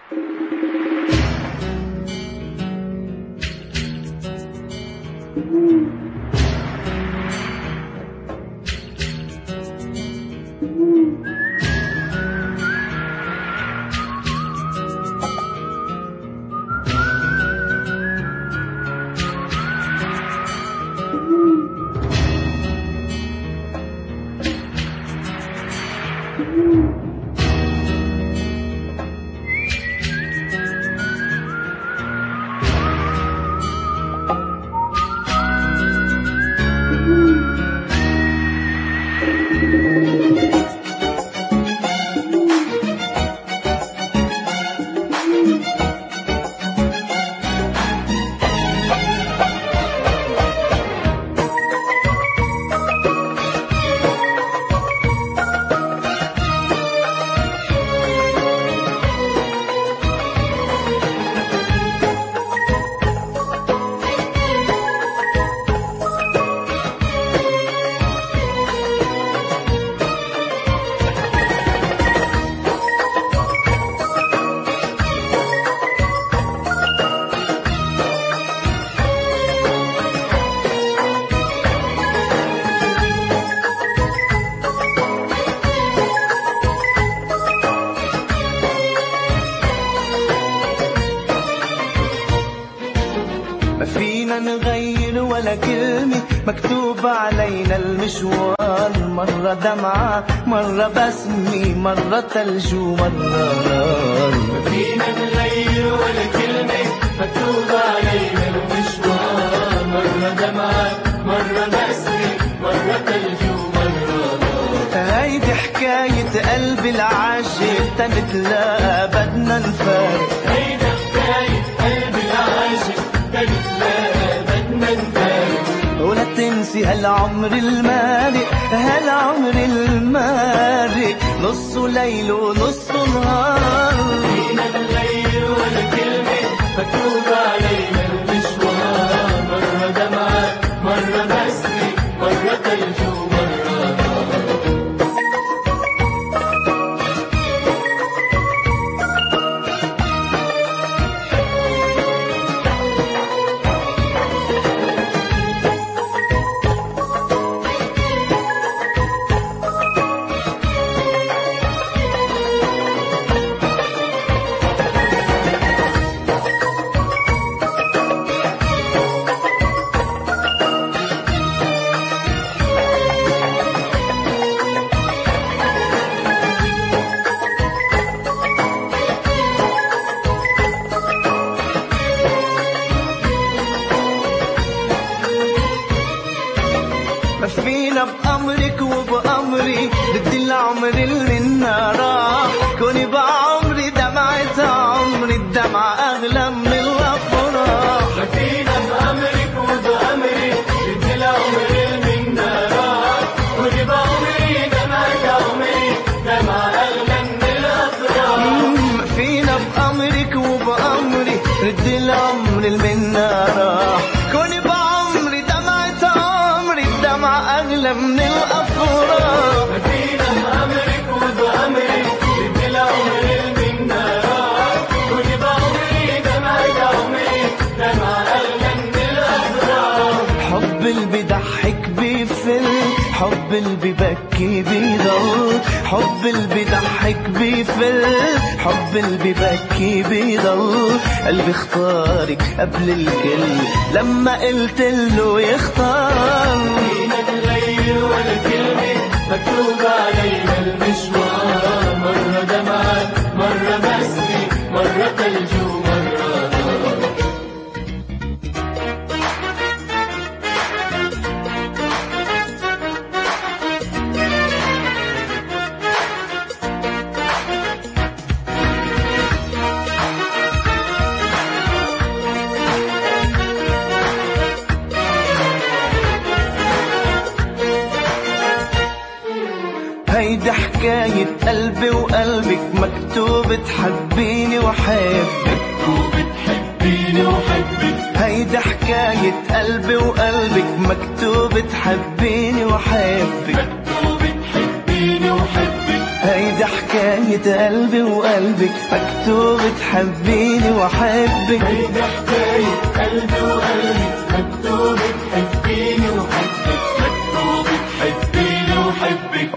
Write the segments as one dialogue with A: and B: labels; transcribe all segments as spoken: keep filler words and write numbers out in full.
A: فينا نغير ولا كلمة مكتوب علينا المشوار، مرة دمعة مرة بسمة مرة ثلج ومرة نار.
B: فينا نغير ولا كلمة مكتوب علينا المشوار، مرة دمعة مرة بسمة مرة ثلج ومرة نار.
A: هيدي حكاية قلبي العاشق تنتلاقى بدنا نفارق،
B: هيدي حكاية قلبي العاشق تنتلاقى بدنا نفارق.
A: ولا تنسي هالعمر المارق هالعمر المارق، نصه ليل ونصه نهار.
B: فينا نغير ولا كلمة مكتوب علينا المشوار، مرة دمعة مرة بسمة مرة ثلج ومرة نار.
A: فينا بأمرك وبأمري بدي العمر اللي راح، كوني بعمري دمعة عمري الدمعة أغلى من الأفراح.
B: فينا بأمرك وبأمري بدي العمر اللي راح، كوني بعمري دمعة عمري دمعة أغلى من الأفراح.
A: فينا بأمرك وبأمري بدي العمر اللي راح، كوني بعمري دمعة عمري الدمعة أغلى من الأفراح.
B: فينا بأمرك وبأمري بدي العمر اللي راح، كوني بعمري دمعة عمري دمعة أغلى من الأفراح.
A: حب اللي بيضحك بيفل، حب اللي بيبكي بيضل، حب اللي بيضحك بيفل، حب اللي بيبكي بيضل. قلبي اختارك قبل الكل لما قلت له يختار.
B: فينا نغير ولا كلمة مكتوب علينا المشوار، مرة دمعة مرة بسمة مرة ثلج ومرة نار.
A: هيدي حكاية قلبي وقلبك مكتوب تحبيني وحبك،
B: وبتحبيني وحبك.
A: هيدي حكاية قلبي وقلبك مكتوب تحبيني وحبك،
B: وبتحبيني وحبك.
A: هيدي هيدي حكاية قلبي وقلبك مكتوب تحبيني وأحبك.
B: هيدي حكاية قلبي وقلبك مكتوب تحبيني وحبك، مكتوب تحبيني وحبك.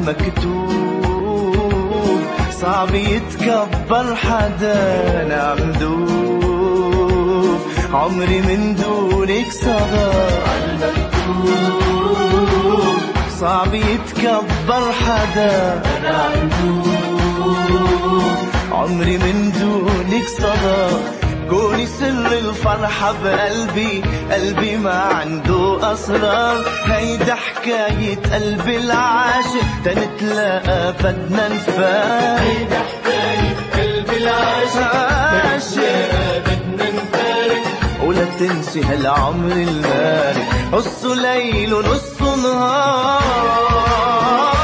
A: وعالمكتوب صعب يتكبر حدا، نعم دوب عمري من دونك صدى.
B: عالمكتوب
A: صعب يتكبر حدا،
B: نعم دوب
A: عمري من دونك صدى. كوني سر الفرحة بقلبي، قلبي ما عنده أسرار. هيدا حكاية قلبي العاشق، تنتلاقى بدنا نفارق.
B: هيدا حكاية قلبي العاشق، بدنا نفارق.
A: ولا تنسي هالعمر المارق، نصه ليل ونصه نهار.